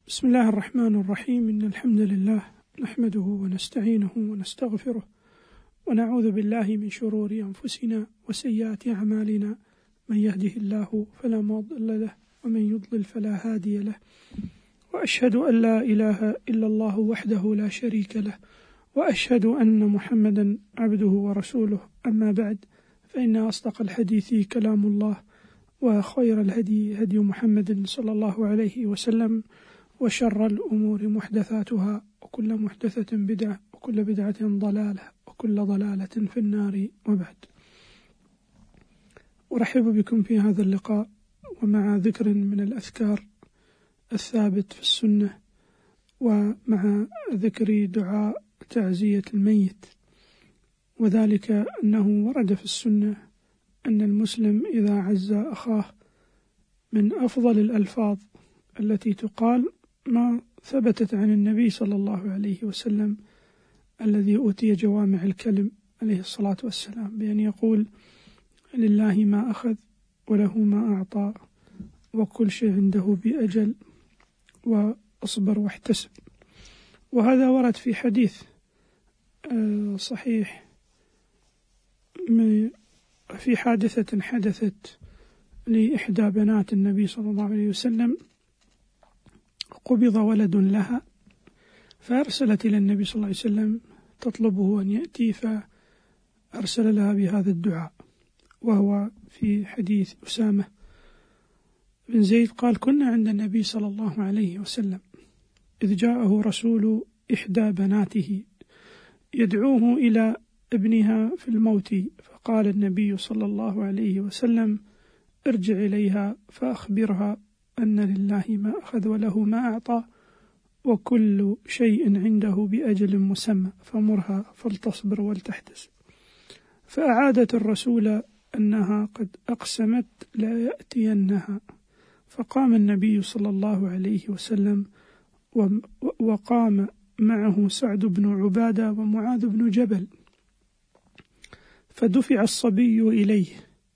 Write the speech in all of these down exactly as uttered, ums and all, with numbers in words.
بسم الله الرحمن الرحيم. إن الحمد لله نحمده ونستعينه ونستغفره ونعوذ بالله من شرور أنفسنا وسيئات أعمالنا، من يهده الله فلا مضل له ومن يضلل فلا هادي له، وأشهد أن لا إله إلا الله وحده لا شريك له، وأشهد أن محمدا عبده ورسوله. أما بعد، فإن أصدق الحديث كلام الله، وخير الهدي هدي محمد صلى الله عليه وسلم، وشر الأمور محدثاتها، وكل محدثة بدعة، وكل بدعة ضلالة، وكل ضلالة في النار. وبعد، أرحب بكم في هذا اللقاء ومع ذكر من الأذكار الثابت في السنة، ومع ذكر دعاء تعزية الميت، وذلك أنه ورد في السنة أن المسلم إذا عز أخاه من أفضل الألفاظ التي تقال ما ثبتت عن النبي صلى الله عليه وسلم الذي أوتي جوامع الكلم عليه الصلاة والسلام، بأن يقول: لله ما أخذ وله ما أعطى وكل شيء عنده بأجل وأصبر واحتسب. وهذا ورد في حديث صحيح في حادثة حدثت لإحدى بنات النبي صلى الله عليه وسلم، قبض ولد لها فأرسلت إلى النبي صلى الله عليه وسلم تطلبه أن يأتي، فأرسل لها بهذا الدعاء، وهو في حديث أسامة بن زيد قال: كنا عند النبي صلى الله عليه وسلم إذ جاءه رسول إحدى بناته يدعوه إلى ابنها في الموت، فقال النبي صلى الله عليه وسلم: ارجع إليها فأخبرها أن لله ما أخذ وله ما أعطى وكل شيء عنده بأجل مسمى، فمرها فلتصبر ولتحتسب. فأعادت الرسول أنها قد أقسمت لا يأتينها، فقام النبي صلى الله عليه وسلم وقام معه سعد بن عبادة ومعاذ بن جبل، فدفع الصبي إليه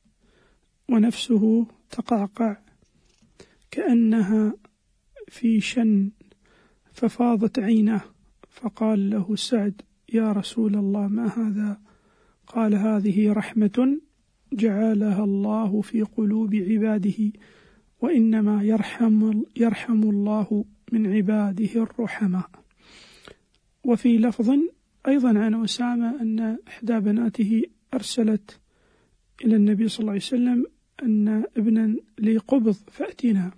ونفسه تقعقع كأنها في شن، ففاضت عينه، فقال له سعد: يا رسول الله، ما هذا؟ قال: هذه رحمة جعلها الله في قلوب عباده، وإنما يرحم, يرحم الله من عباده الرحماء. وفي لفظ أيضا عن أسامة أن إحدى بناته أرسلت إلى النبي صلى الله عليه وسلم أن ابنا لي قبض فأتنا،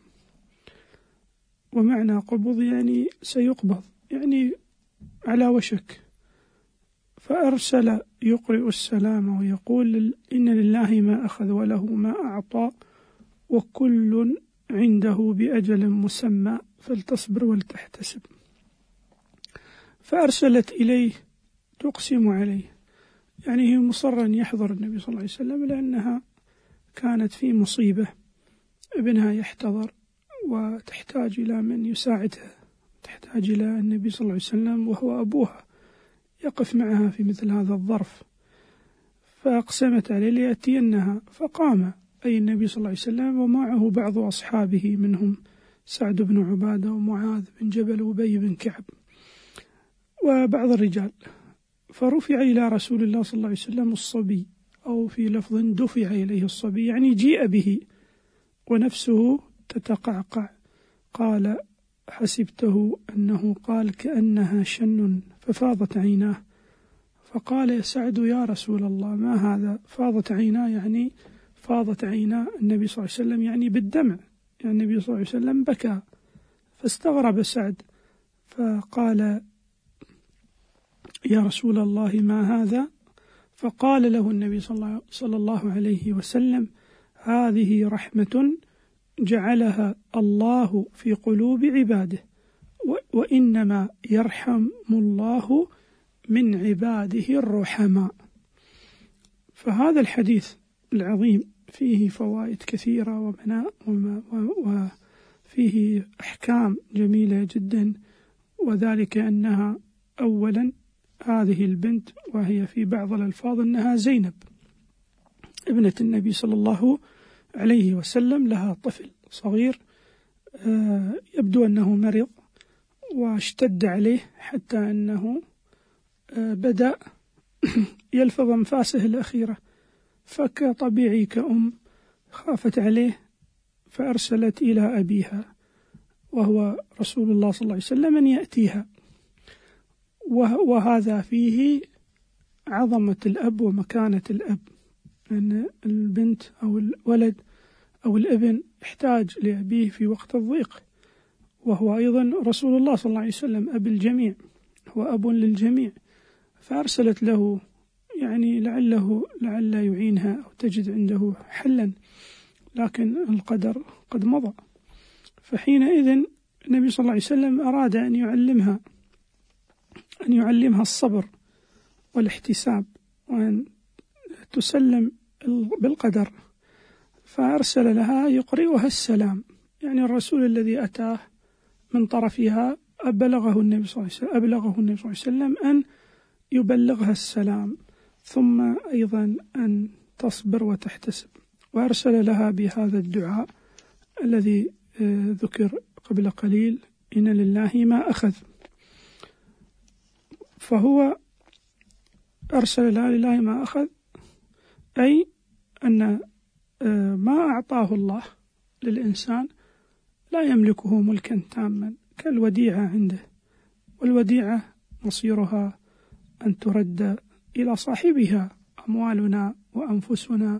ومعنى قبض يعني سيقبض، يعني على وشك، فأرسل يقرئ السلام ويقول: إن لله ما أخذ وله ما أعطى وكل عنده بأجل مسمى فلتصبر ولتحتسب. فأرسلت إليه تقسم عليه، يعني هي مصرا يحضر النبي صلى الله عليه وسلم لأنها كانت في مصيبة، ابنها يحتضر وتحتاج إلى من يساعدها، تحتاج إلى النبي صلى الله عليه وسلم وهو أبوها يقف معها في مثل هذا الظرف. فأقسمت عليه ليأتينها، فقام أي النبي صلى الله عليه وسلم ومعه بعض أصحابه منهم سعد بن عبادة ومعاذ بن جبل وأبي بن كعب وبعض الرجال، فرفع إلى رسول الله صلى الله عليه وسلم الصبي، أو في لفظ دفع إليه الصبي، يعني جيء به ونفسه تتقعقع. قال: حسبته أنه قال كأنها شن، ففاضت عيناه، فقال يا سعد: يا رسول الله، ما هذا؟ فاضت عيناه يعني فاضت عينا النبي صلى الله عليه وسلم يعني بالدمع، يعني النبي صلى الله عليه وسلم بكى. فاستغرب سعد فقال: يا رسول الله، ما هذا؟ فقال له النبي صلى الله عليه وسلم: هذه رحمة جعلها الله في قلوب عباده، وإنما يرحم الله من عباده الرحماء. فهذا الحديث العظيم فيه فوائد كثيرة وبناء وفيه أحكام جميلة جدا، وذلك أنها أولا هذه البنت، وهي في بعض الألفاظ أنها زينب ابنة النبي صلى الله عليه وسلم، لها طفل صغير يبدو أنه مرض، واشتد عليه حتى أنه بدأ يلفظ أنفاسه الأخيرة، فكطبيعي كأم خافت عليه فأرسلت إلى أبيها وهو رسول الله صلى الله عليه وسلم أن يأتيها. وهذا فيه عظمة الأب ومكانة الأب، أن البنت أو الولد أو الابن يحتاج لأبيه في وقت الضيق، وهو أيضا رسول الله صلى الله عليه وسلم أب الجميع، هو أب للجميع، فأرسلت له يعني لعله لعل يعينها أو تجد عنده حلا، لكن القدر قد مضى. فحينئذ النبي صلى الله عليه وسلم أراد أن يعلمها أن يعلمها الصبر والاحتساب وأن تسلم بالقدر، فأرسل لها يقرئها السلام، يعني الرسول الذي أتاه من طرفها أبلغه النبي صلى الله عليه وسلم أبلغه النبي صلى الله عليه وسلم أن يبلغها السلام، ثم أيضا أن تصبر وتحتسب، وأرسل لها بهذا الدعاء الذي ذكر قبل قليل: إن لله ما أخذ. فهو أرسل لها لله ما أخذ، أي أن ما أعطاه الله للإنسان لا يملكه ملكا تاما كالوديعة عنده، والوديعة مصيرها أن ترد إلى صاحبها، أموالنا وأنفسنا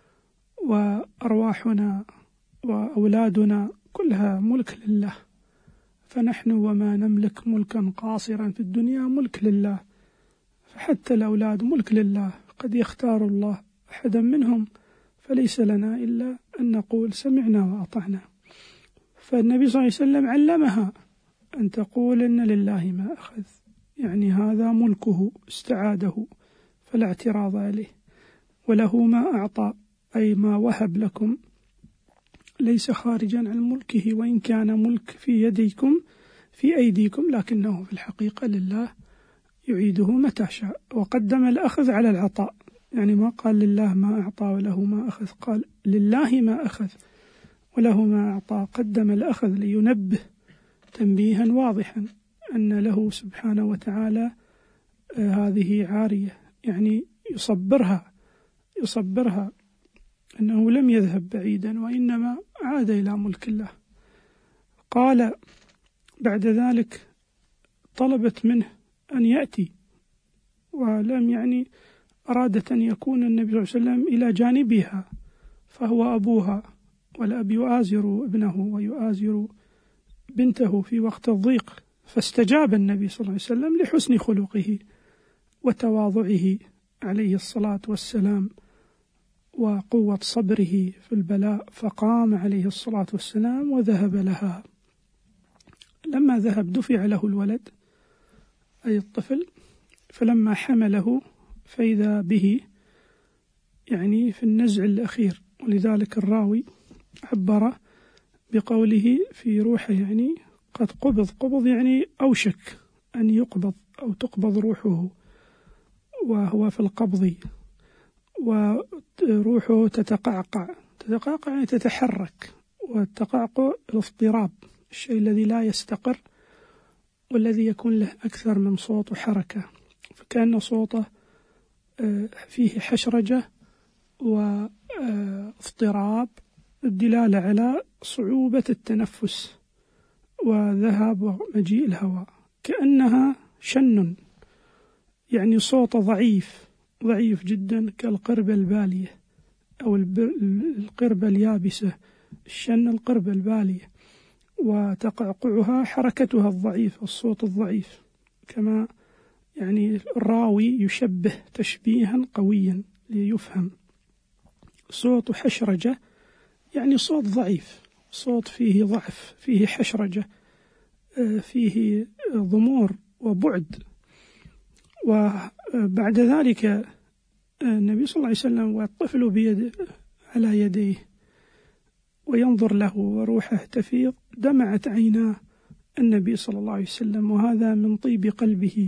وأرواحنا وأولادنا كلها ملك لله، فنحن وما نملك ملكا قاصرا في الدنيا ملك لله، فحتى الأولاد ملك لله، قد يختار الله أحدا منهم فليس لنا إلا أن نقول سمعنا وأطعنا. فالنبي صلى الله عليه وسلم علمها أن تقول إن لله ما أخذ، يعني هذا ملكه استعاده فلا اعتراض عليه، وله ما أعطى أي ما وهب لكم ليس خارجا عن ملكه، وإن كان ملك في يديكم في أيديكم لكنه في الحقيقة لله يعيده متى شاء. وقدم الأخذ على العطاء، يعني ما قال لله ما أعطى وله ما أخذ، قال لله ما أخذ وله ما أعطى، قدم الأخذ لينبه تنبيها واضحا أن له سبحانه وتعالى هذه عارية، يعني يصبرها يصبرها أنه لم يذهب بعيدا وإنما عاد إلى ملك الله. قال بعد ذلك طلبت منه أن يأتي، ولم يعني أرادت أن يكون النبي صلى الله عليه وسلم إلى جانبها، فهو أبوها، والأب يؤازر ابنه ويؤازر بنته في وقت الضيق، فاستجاب النبي صلى الله عليه وسلم لحسن خلقه وتواضعه عليه الصلاة والسلام وقوة صبره في البلاء، فقام عليه الصلاة والسلام وذهب لها. لما ذهب دفع له الولد أي الطفل، فلما حمله فإذا به يعني في النزع الأخير، ولذلك الراوي عبر بقوله في روحه، يعني قد قبض، قبض يعني أوشك أن يقبض أو تقبض روحه، وهو في القبض، وروحه تتقعقع، تتقعقع يعني تتحرك، والتقعقع الاضطراب، الشيء الذي لا يستقر والذي يكون له أكثر من صوت وحركة، فكأن صوته فيه حشرجة واضطراب، الدلالة على صعوبة التنفس وذهاب ومجيء الهواء، كأنها شن، يعني صوت ضعيف ضعيف جدا كالقربة البالية أو القربة اليابسة، الشن القربة البالية، وتقعقعها حركتها الضعيف، الصوت الضعيف، كما يعني الراوي يشبه تشبيها قويا ليفهم. صوت حشرجة يعني صوت ضعيف، صوت فيه ضعف، فيه حشرجة، فيه ضمور وبعد. وبعد ذلك النبي صلى الله عليه وسلم والطفل بيد على يديه وينظر له وروحه تفيض، دمعت عيناه النبي صلى الله عليه وسلم، وهذا من طيب قلبه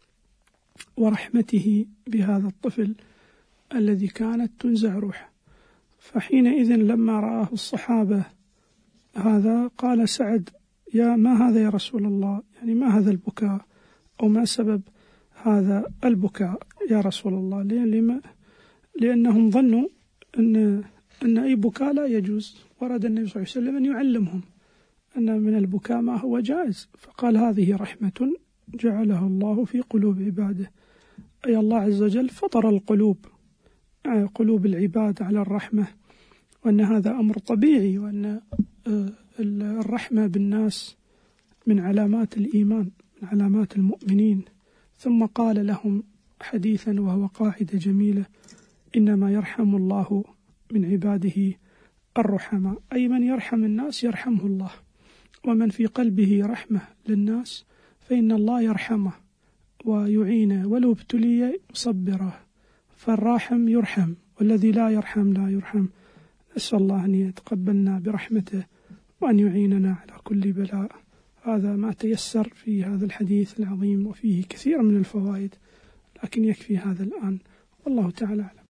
ورحمته بهذا الطفل الذي كانت تنزع روحه. فحينئذ لما رآه الصحابة هذا قال سعد يا ما هذا يا رسول الله، يعني ما هذا البكاء، أو ما سبب هذا البكاء يا رسول الله؟ لما؟ لأنهم ظنوا أن أن أي بكاء لا يجوز، ورد النبي صلى الله عليه وسلم أن يعلمهم أن من البكاء ما هو جائز، فقال هذه رحمة جعلها الله في قلوب عباده، أي الله عز وجل فطر القلوب قلوب العباد على الرحمة، وأن هذا أمر طبيعي، وأن الرحمة بالناس من علامات الإيمان، من علامات المؤمنين. ثم قال لهم حديثا وهو قاعدة جميلة: إنما يرحم الله من عباده الرحماء، أي من يرحم الناس يرحمه الله، ومن في قلبه رحمة للناس فإن الله يرحمه ويعينه، ولو ابتلي يصبره، فالراحم يرحم والذي لا يرحم لا يرحم. نسأل الله أن يتقبلنا برحمته وأن يعيننا على كل بلاء. هذا ما تيسر في هذا الحديث العظيم، وفيه كثير من الفوائد، لكن يكفي هذا الآن، والله تعالى أعلم.